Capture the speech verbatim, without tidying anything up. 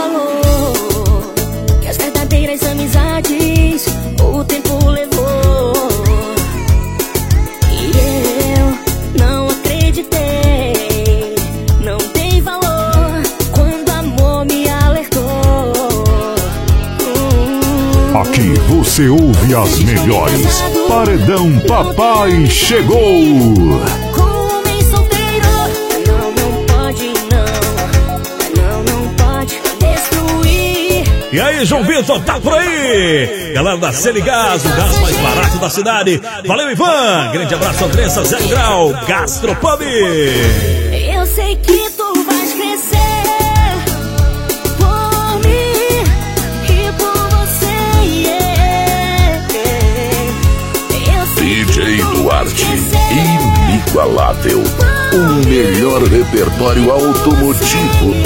valor que as verdadeiras amizades o tempo levou. E eu não acreditei, não dei valor quando amor me alertou. hum. Aqui você ouve as melhores. Paredão Papai chegou. E aí, João Vitor, tá por aí? Galera da Celigás, o gás mais barato da cidade. Valeu, Ivan. Grande abraço, Andressa, Zero Grau, Gastropub. Eu sei que tu vais crescer por mim e por você. Yeah. Eu sei D J Duarte, inigualável. O melhor repertório automotivo